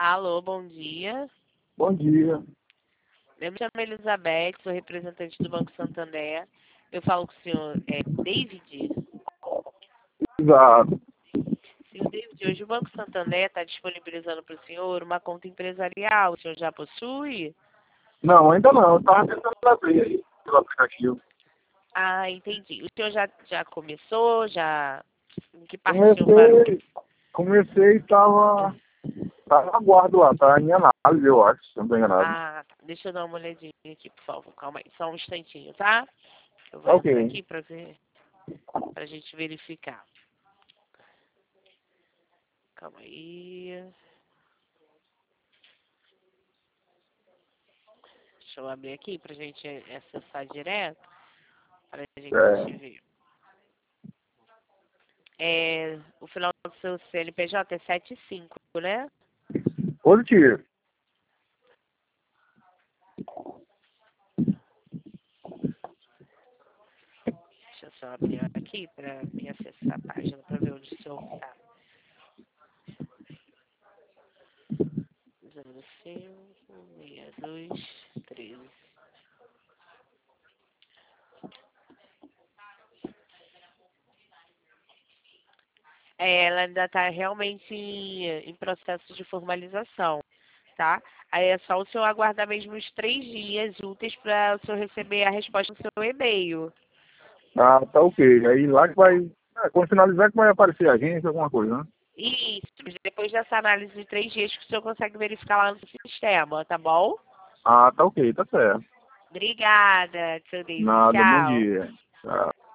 Alô, bom dia. Bom dia. Eu me chamo Elizabeth, sou representante do Banco Santander. Eu falo com o senhor David. Exato. Senhor David, hoje o Banco Santander está disponibilizando para o senhor uma conta empresarial. O senhor já possui? Não, ainda não. Eu estava tentando abrir aí pelo aplicativo. Ah, entendi. O senhor já começou? Em que parte o senhor parou? Comecei e estava na guarda lá, tá em análise, eu acho, se eu não estou enganado. Ah, tá. Deixa eu dar uma olhadinha aqui, por favor. Calma aí, só um instantinho, tá? Eu vou Ok. entrar aqui para ver, para a gente verificar. Calma aí. Deixa eu abrir aqui pra gente acessar direto, pra gente É, ver. O final do seu CNPJ é 75, né? positivo. Deixa eu só abrir aqui pra me acessar a página pra ver onde o senhor tá. 056213. Ela ainda está realmente em processo de formalização, tá? Aí é só o senhor aguardar mesmo uns 3 dias úteis para o senhor receber a resposta no seu e-mail. Ah, tá ok. Aí lá que vai. Quando finalizar que vai aparecer a agência, alguma coisa, né? Isso, depois dessa análise de 3 dias que o senhor consegue verificar lá no sistema, tá bom? Ah, tá ok, tá certo. Obrigada, seu David. Nada, bom Tchau. dia. Tchau.